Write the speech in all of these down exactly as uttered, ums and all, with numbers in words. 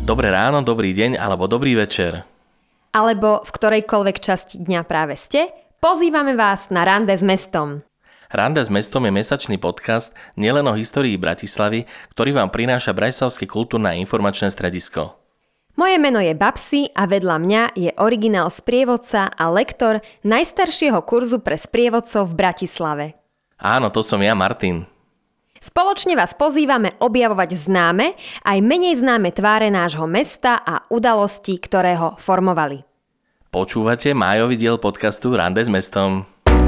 Dobré ráno, dobrý deň alebo dobrý večer. Alebo v ktorejkoľvek časti dňa práve ste, pozývame vás na Rande s mestom. Rande s mestom je mesačný podcast nielen o histórii Bratislavy, ktorý vám prináša Bratislavské kultúrne a informačné stredisko. Moje meno je Babsi a vedľa mňa je originál sprievodca a lektor najstaršieho kurzu pre sprievodcov v Bratislave. Áno, to som ja, Martin. Spoločne vás pozývame objavovať známe aj menej známe tváre nášho mesta a udalosti, ktoré ho formovali. Počúvate májový diel podcastu Rande s mestom.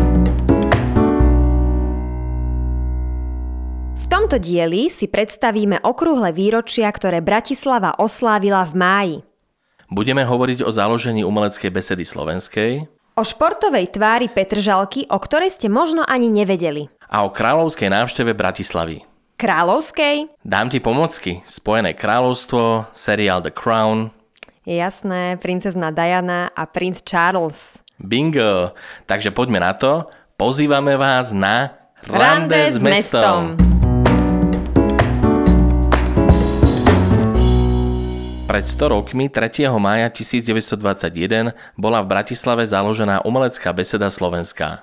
V tomto dieli si predstavíme okrúhle výročia, ktoré Bratislava oslávila v máji. Budeme hovoriť o založení umeleckej besedy slovenskej, o športovej tvári Petržalky, o ktorej ste možno ani nevedeli. A o kráľovskej návšteve Bratislavy. Kráľovskej? Dám ti pomocky. Spojené kráľovstvo, seriál The Crown. Jasné, princezna Diana a princ Charles. Bingo! Takže poďme na to. Pozývame vás na Rande s mestom. Pred sto rokmi, tretieho mája tisícdeväťstodvadsaťjeden, bola v Bratislave založená umelecká beseda slovenská.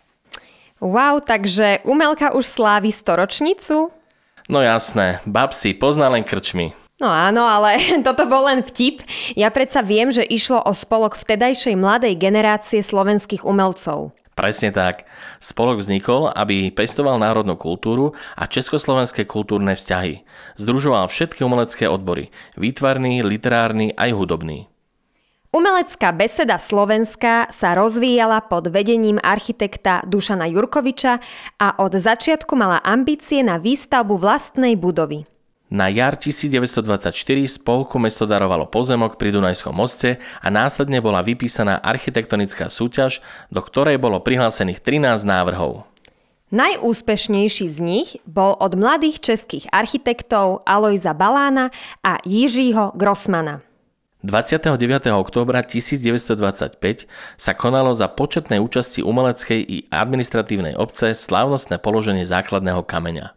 Wow, takže umelka už slávi storočnicu? No jasné, Babsi pozná len krčmy. No áno, ale toto bol len vtip. Ja predsa viem, že išlo o spolok vtedajšej mladej generácie slovenských umelcov. Presne tak. Spolok vznikol, aby pestoval národnú kultúru a československé kultúrne vzťahy. Združoval všetky umelecké odbory. Výtvarný, literárny aj hudobný. Umelecká beseda slovenská sa rozvíjala pod vedením architekta Dušana Jurkoviča a od začiatku mala ambície na výstavbu vlastnej budovy. Na jar tisícdeväťstodvadsaťštyri spolku mesto darovalo pozemok pri Dunajskom moste a následne bola vypísaná architektonická súťaž, do ktorej bolo prihlásených trinásť návrhov. Najúspešnejší z nich bol od mladých českých architektov Alojza Balána a Jiřího Grossmana. dvadsiateho deviateho októbra tisícdeväťstodvadsaťpäť sa konalo za početnej účasti umeleckej i administratívnej obce slávnostné položenie základného kameňa.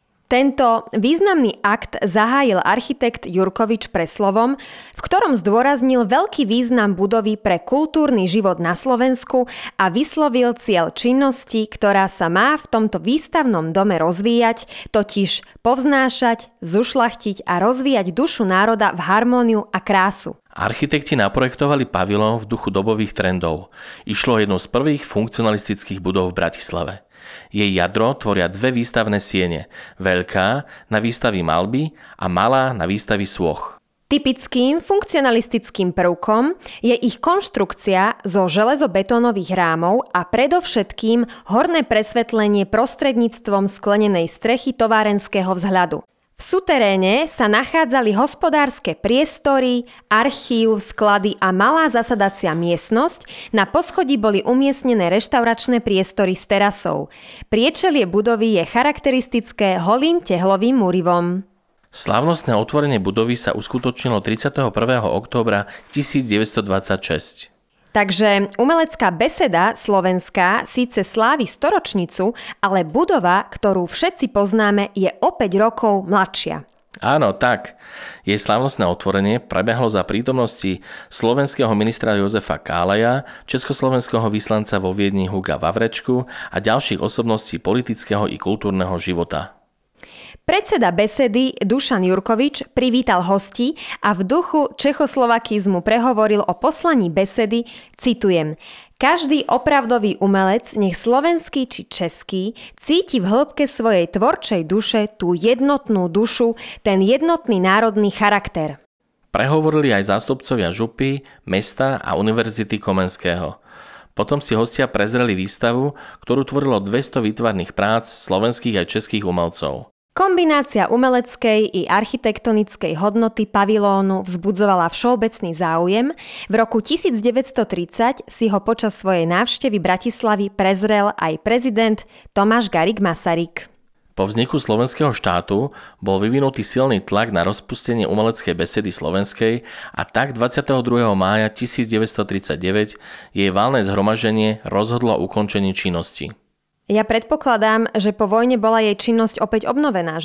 Tento významný akt zahájil architekt Jurkovič preslovom, v ktorom zdôraznil veľký význam budovy pre kultúrny život na Slovensku a vyslovil cieľ činnosti, ktorá sa má v tomto výstavnom dome rozvíjať, totiž povznášať, zušľachtiť a rozvíjať dušu národa v harmóniu a krásu. Architekti naprojektovali pavilón v duchu dobových trendov. Išlo jednu z prvých funkcionalistických budov v Bratislave. Jej jadro tvoria dve výstavné siene, veľká na výstavy malby a malá na výstavy sôch. Typickým funkcionalistickým prvkom je ich konštrukcia zo železobetónových rámov a predovšetkým horné presvetlenie prostredníctvom sklenenej strechy továrenského vzhľadu. V suteréne sa nachádzali hospodárske priestory, archív, sklady a malá zasadacia miestnosť. Na poschodí boli umiestnené reštauračné priestory s terasou. Priečelie budovy je charakteristické holým tehlovým múrivom. Slávnostné otvorenie budovy sa uskutočnilo tridsiateho prvého októbra tisícdeväťstodvadsaťšesť. Takže umelecká beseda slovenská síce slávi storočnicu, ale budova, ktorú všetci poznáme, je o päť rokov mladšia. Áno, tak. Jej slávnostné otvorenie prebehlo za prítomnosti slovenského ministra Jozefa Káleja, československého vyslanca vo Viedni Huga Vavrečku a ďalších osobností politického i kultúrneho života. Predseda besedy Dušan Jurkovič privítal hostí a v duchu čechoslovakizmu prehovoril o poslaní besedy, citujem: Každý opravdový umelec, nech slovenský či český, cíti v hĺbke svojej tvorčej duše tú jednotnú dušu, ten jednotný národný charakter. Prehovorili aj zástupcovia župy, mesta a Univerzity Komenského. Potom si hostia prezreli výstavu, ktorú tvorilo dvesto výtvarných prác slovenských aj českých umelcov. Kombinácia umeleckej i architektonickej hodnoty pavilónu vzbudzovala všeobecný záujem. V roku devätnásťtridsať si ho počas svojej návštevy Bratislavy prezrel aj prezident Tomáš Garrigue Masaryk. Po vzniku slovenského štátu bol vyvinutý silný tlak na rozpustenie umeleckej besedy slovenskej a tak dvadsiateho druhého mája tisícdeväťstotridsaťdeväť jej valné zhromaždenie rozhodlo o ukončení činnosti. Ja predpokladám, že po vojne bola jej činnosť opäť obnovená, že?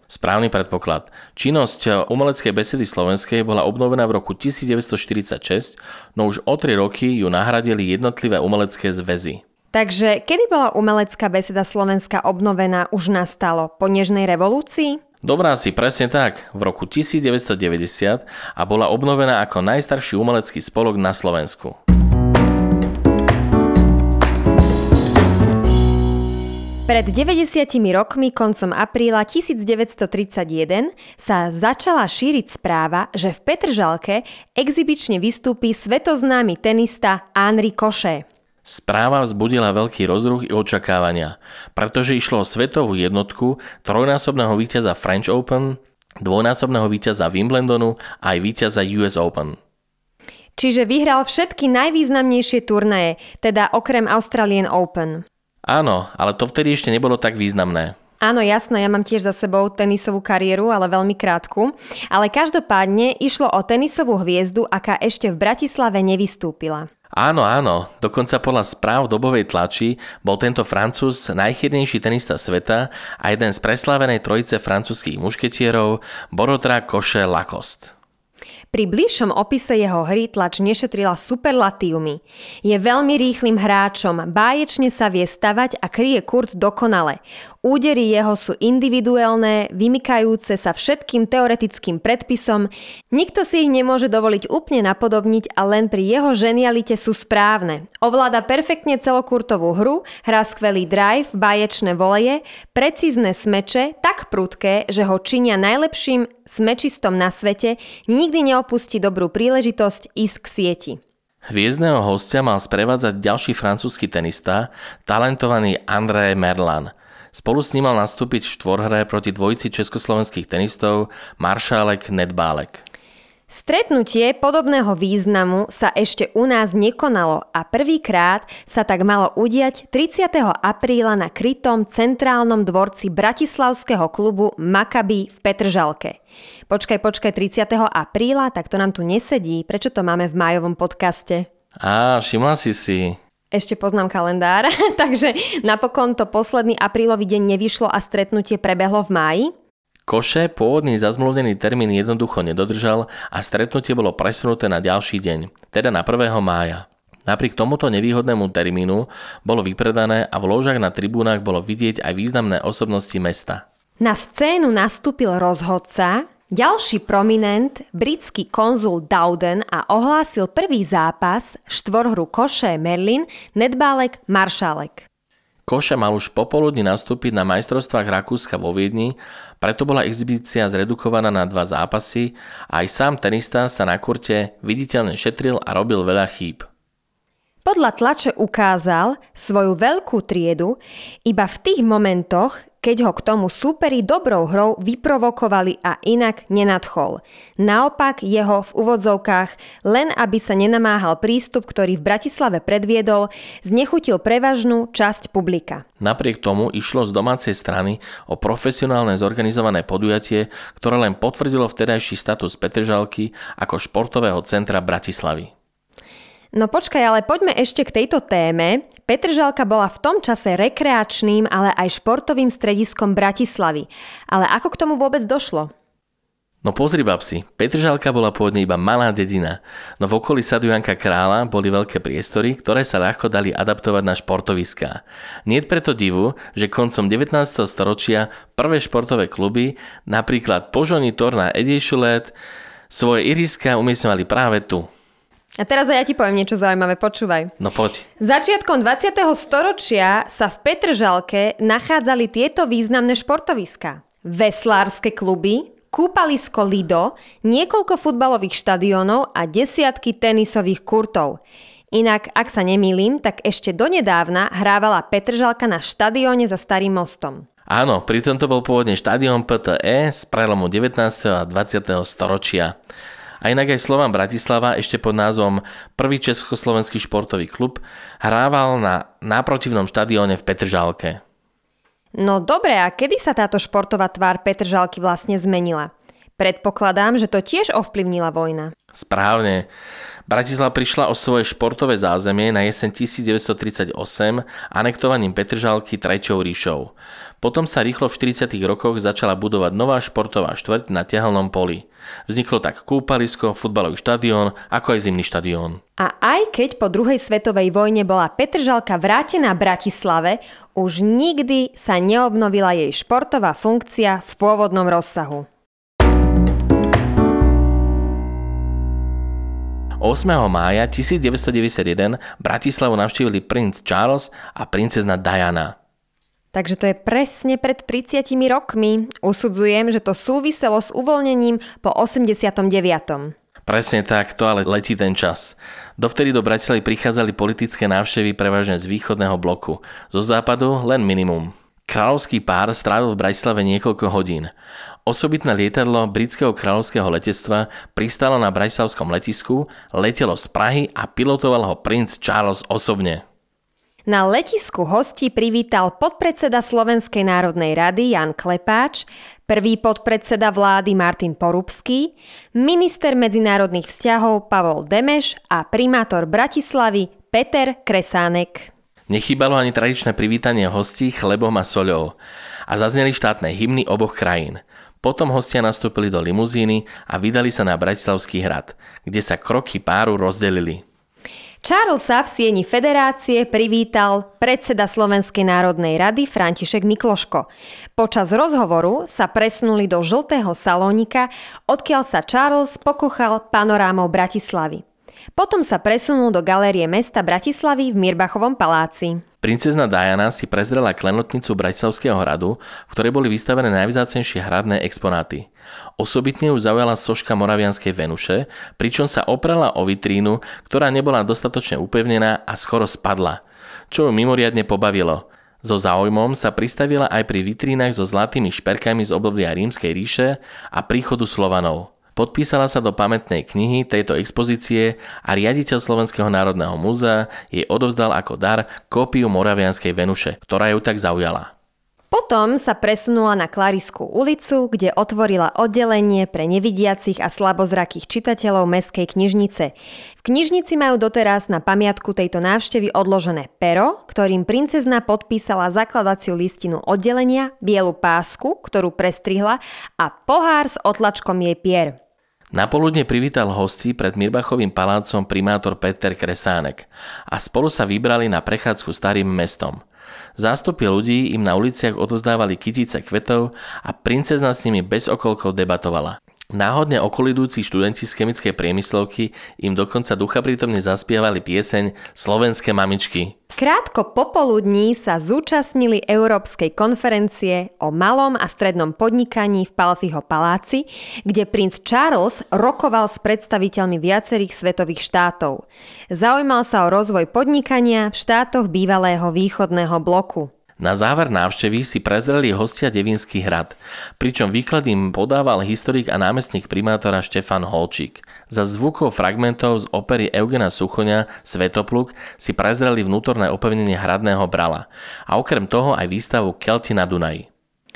Správny predpoklad. Činnosť umeleckej besedy slovenskej bola obnovená v roku devätnásťstoštyridsaťšesť, no už o tri roky ju nahradili jednotlivé umelecké zväzy. Takže kedy bola umelecká beseda Slovenska obnovená, už nastalo? Po nežnej revolúcii? Dobrá si, presne tak, v roku devätnásťstodeväťdesiat a bola obnovená ako najstarší umelecký spolok na Slovensku. Pred deväťdesiatimi rokmi koncom apríla devätnásťstotridsaťjeden sa začala šíriť správa, že v Petržalke exibične vystúpi svetoznámy tenista Henri Cochet. Správa vzbudila veľký rozruch i očakávania, pretože išlo o svetovú jednotku, trojnásobného víťaza French Open, dvojnásobného víťaza Wimbledonu a aj víťaza ú es Open. Čiže vyhral všetky najvýznamnejšie turnaje, teda okrem Australian Open. Áno, ale to vtedy ešte nebolo tak významné. Áno, jasné, ja mám tiež za sebou tenisovú kariéru, ale veľmi krátku. Ale každopádne išlo o tenisovú hviezdu, aká ešte v Bratislave nevystúpila. Áno, áno, dokonca podľa správ dobovej tlači bol tento Francúz najchýrnejší tenista sveta a jeden z preslávenej trojice francúzskych mušketierov Borotra Cochet Lacoste. Pri bližšom opise jeho hry tlač nešetrila superlatívumy. Je veľmi rýchlym hráčom, báječne sa vie stavať a kryje kurt dokonale. Údery jeho sú individuálne, vymykajúce sa všetkým teoretickým predpisom. Nikto si ich nemôže dovoliť úplne napodobniť a len pri jeho ženialite sú správne. Ovláda perfektne celokurtovú hru, hrá skvelý drive, báječné voleje, precízne smeče, tak prudké, že ho činia najlepším smečistom na svete, nikdy neopustí dobrú príležitosť ísť k sieti. Hviezdneho hostia mal sprevádzať ďalší francúzsky tenista, talentovaný André Merlan. Spolu s ním mal nastúpiť v štvorhre proti dvojici československých tenistov Maršálek Nedbálek. Stretnutie podobného významu sa ešte u nás nekonalo a prvýkrát sa tak malo udiať tridsiateho apríla na krytom centrálnom dvorci bratislavského klubu Maccabi v Petržalke. Počkaj, počkaj, tridsiateho apríla, tak to nám tu nesedí. Prečo to máme v májovom podcaste? Á, všimla si si. Ešte poznám kalendár, takže napokon to posledný aprílový deň nevyšlo a stretnutie prebehlo v máji? Cochet pôvodný zazmluvnený termín jednoducho nedodržal a stretnutie bolo presunuté na ďalší deň, teda na prvého mája. Napriek tomuto nevýhodnému termínu bolo vypredané a v lóžach na tribúnach bolo vidieť aj významné osobnosti mesta. Na scénu nastúpil rozhodca, ďalší prominent, britský konzul Dowden a ohlásil prvý zápas štvorhru Cochet Merlin, Nedbálek Maršálek. Cochet mal už popoludní nastúpiť na majstrovstvách Rakúska vo Viedni, preto bola exhibícia zredukovaná na dva zápasy a aj sám tenista sa na kurte viditeľne šetril a robil veľa chýb. Podľa tlače ukázal svoju veľkú triedu iba v tých momentoch, keď ho k tomu súperi dobrou hrou vyprovokovali a inak nenadchol. Naopak jeho v úvodzovkách, len aby sa nenamáhal prístup, ktorý v Bratislave predviedol, znechutil prevažnú časť publika. Napriek tomu išlo z domácej strany o profesionálne zorganizované podujatie, ktoré len potvrdilo vtedajší status Petržalky ako športového centra Bratislavy. No počkaj, ale poďme ešte k tejto téme. Petržalka bola v tom čase rekreačným, ale aj športovým strediskom Bratislavy. Ale ako k tomu vôbec došlo? No pozri, babsi, Petržalka bola pôvodne iba malá dedina, no v okolí sadu Janka Kráľa boli veľké priestory, ktoré sa ľahko dali adaptovať na športoviská. Niet preto divu, že koncom devätnásteho storočia prvé športové kluby, napríklad Požony Torná Ediešulet, svoje ihriská umiestňovali práve tu. A teraz aj ja ti poviem niečo zaujímavé, počúvaj. No poď. Začiatkom dvadsiateho storočia sa v Petržalke nachádzali tieto významné športoviská. Veslárske kluby, kúpalisko Lido, niekoľko futbalových štadiónov a desiatky tenisových kurtov. Inak, ak sa nemýlim, tak ešte donedávna hrávala Petržalka na štadióne za Starým mostom. Áno, pritom to bol pôvodne štadión pé té é z prelomu devätnásteho a dvadsiateho storočia. A inak aj Slovan Bratislava ešte pod názvom Prvý československý športový klub hrával na náprotivnom štadióne v Petržalke. No dobre, a kedy sa táto športová tvár Petržalky vlastne zmenila? Predpokladám, že to tiež ovplyvnila vojna. Správne. Bratislava prišla o svoje športové zázemie na jeseň devätnásťtridsaťosem anektovaním Petržalky treťou ríšou. Potom sa rýchlo v štyridsiatych rokoch začala budovať nová športová štvrť na Tehelnom poli. Vzniklo tak kúpalisko, futbalový štadión, ako aj zimný štadión. A aj keď po druhej svetovej vojne bola Petržalka vrátená Bratislave, už nikdy sa neobnovila jej športová funkcia v pôvodnom rozsahu. ôsmeho mája devätnásťstodeväťdesiatjeden Bratislavu navštívili princ Charles a princezna Diana. Takže to je presne pred tridsiatimi rokmi. Usudzujem, že to súviselo s uvoľnením po osemdesiatom deviatom Presne tak, to ale letí ten čas. Dovtedy do Bratislavy prichádzali politické návštevy prevažne z východného bloku. Zo západu len minimum. Kráľovský pár strávil v Bratislave niekoľko hodín. Osobitné lietadlo britského kráľovského letectva pristálo na bratislavskom letisku, letelo z Prahy a pilotoval ho princ Charles osobne. Na letisku hostí privítal podpredseda Slovenskej národnej rady Jan Klepáč, prvý podpredseda vlády Martin Porubský, minister medzinárodných vzťahov Pavol Demeš a primátor Bratislavy Peter Kresánek. Nechýbalo ani tradičné privítanie hostí chlebom a soľou a zazneli štátne hymny oboch krajín. Potom hostia nastúpili do limuzíny a vydali sa na Bratislavský hrad, kde sa kroky páru rozdelili. Charlesa v sieni Federácie privítal predseda Slovenskej národnej rady František Mikloško. Počas rozhovoru sa presunuli do žltého salónika, odkiaľ sa Charles pokochal panorámou Bratislavy. Potom sa presunul do galérie mesta Bratislavy v Mirbachovom paláci. Princezna Diana si prezrela klenotnicu Bratislavského hradu, v ktorej boli vystavené najvzácnejšie hradné exponáty. Osobitne ju zaujala soška moravianskej Venuše, pričom sa oprela o vitrínu, ktorá nebola dostatočne upevnená a skoro spadla, čo ju mimoriadne pobavilo. So záujmom sa pristavila aj pri vitrínach so zlatými šperkami z obdobia Rímskej ríše a príchodu Slovanov. Podpísala sa do pamätnej knihy tejto expozície a riaditeľ Slovenského národného múzea jej odovzdal ako dar kópiu moravianskej Venuše, ktorá ju tak zaujala. Potom sa presunula na Klarisskú ulicu, kde otvorila oddelenie pre nevidiacich a slabozrakých čitateľov mestskej knižnice. V knižnici majú doteraz na pamiatku tejto návštevy odložené pero, ktorým princezna podpísala zakladaciu listinu oddelenia, bielu pásku, ktorú prestrihla, a pohár s otlačkom jej pier. Napoludne privítal hostí pred Mirbachovým palácom primátor Peter Kresánek a spolu sa vybrali na prechádzku starým mestom. Zástupy ľudí im na uliciach odovzdávali kytice kvetov a princezna s nimi bez okolkov debatovala. Náhodne okolidúci študenti z chemickej priemyslovky im dokonca duchaprítomne zaspievali pieseň Slovenské mamičky. Krátko popoludní sa zúčastnili Európskej konferencie o malom a strednom podnikaní v Palfiho paláci, kde princ Charles rokoval s predstaviteľmi viacerých svetových štátov. Zaujímal sa o rozvoj podnikania v štátoch bývalého východného bloku. Na záver návštevy si prezreli hostia Devinský hrad, pričom výklad im podával historik a námestník primátora Štefan Holčík. Za zvukov fragmentov z opery Eugena Suchoňa Svetopluk si prezreli vnútorné opevnenie hradného brala a okrem toho aj výstavu Kelti na Dunaji.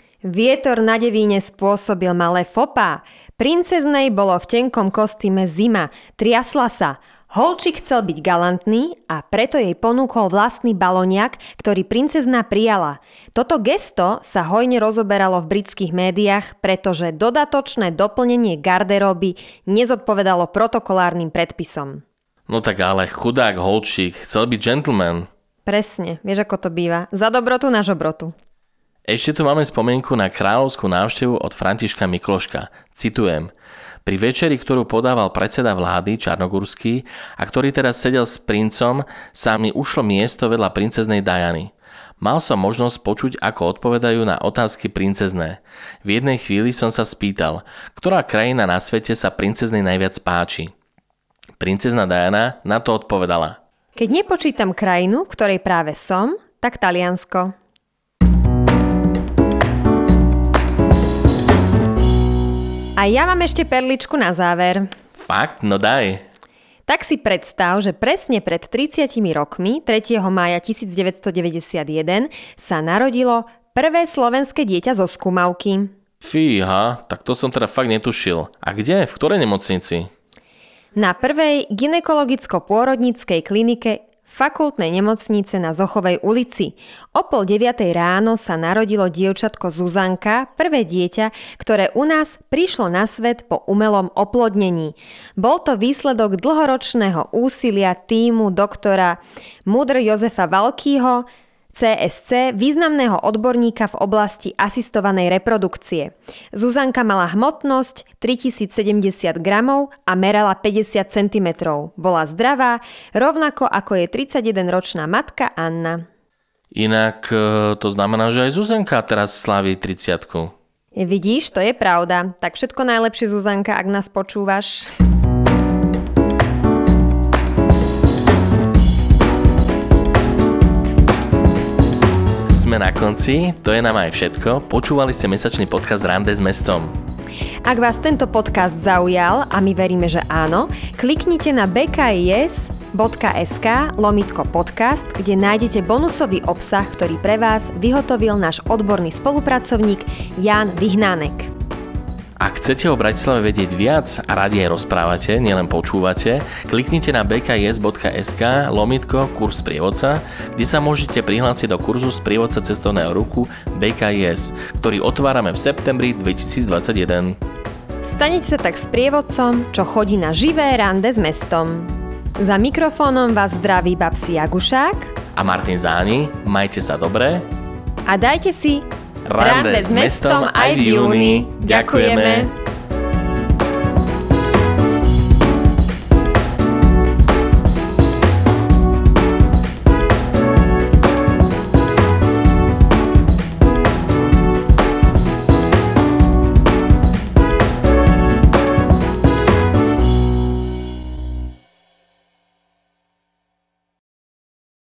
Vietor na Devíne spôsobil malé fopá. Princeznej bolo v tenkom kostýme zima, triasla sa. Holčík chcel byť galantný a preto jej ponúkol vlastný baloniak, ktorý princezna prijala. Toto gesto sa hojne rozoberalo v britských médiách, pretože dodatočné doplnenie garderóby nezodpovedalo protokolárnym predpisom. No tak ale chudák Holčík chcel byť gentleman. Presne, vieš ako to býva. Za dobrotu na žobrotu. Ešte tu máme spomienku na kráľovskú návštevu od Františka Mikloška. Citujem. Pri večeri, ktorú podával predseda vlády Čarnogurský a ktorý teraz sedel s princom, sa mi ušlo miesto vedľa princeznej Diany. Mal som možnosť počuť, ako odpovedajú na otázky princezné. V jednej chvíli som sa spýtal, ktorá krajina na svete sa princeznej najviac páči. Princezna Diana na to odpovedala. Keď nepočítam krajinu, ktorej práve som, tak Taliansko. A ja mám ešte perličku na záver. Fakt? No daj. Tak si predstav, že presne pred tridsiatimi rokmi, tretieho mája devätnásťstodeväťdesiatjeden, sa narodilo prvé slovenské dieťa zo skúmavky. Fíha, tak to som teda fakt netušil. A kde? V ktorej nemocnici? Na prvej gynekologicko-pôrodníckej klinike fakultnej nemocnice na Zochovej ulici. O pol deviatej ráno sa narodilo dievčatko Zuzanka, prvé dieťa, ktoré u nás prišlo na svet po umelom oplodnení. Bol to výsledok dlhoročného úsilia tímu doktora Mudr Jozefa Valkýho, cé es cé, významného odborníka v oblasti asistovanej reprodukcie. Zuzanka mala hmotnosť tritisícsedemdesiat gramov a merala päťdesiat centimetrov. Bola zdravá, rovnako ako je tridsaťjedenročná matka Anna. Inak to znamená, že aj Zuzanka teraz slaví tridsiatku. Vidíš, to je pravda. Tak všetko najlepšie, Zuzanka, ak nás počúvaš. Sme na konci, to je nám aj všetko. Počúvali ste mesačný podcast Rande s mestom. Ak vás tento podcast zaujal, a my veríme, že áno, kliknite na bé ká í es bodka es ká lomítko podcast, kde nájdete bonusový obsah, ktorý pre vás vyhotovil náš odborný spolupracovník Ján Vyhnánek. Ak chcete o Bratislave vedieť viac a radi aj rozprávate, nielen počúvate, kliknite na bé ká í es bodka es ká lomítko kurz sprievodca, kde sa môžete prihlásiť do kurzu sprievodca cestovného ruchu bé ká í es, ktorý otvárame v septembri dvetisícdvadsaťjeden. Stanete sa tak sprievodcom, čo chodí na živé rande s mestom. Za mikrofónom vás zdraví Babsi Jagušák a Martin Záni. Majte sa dobre a dajte si Rande s mestom aj v júni. Ďakujeme.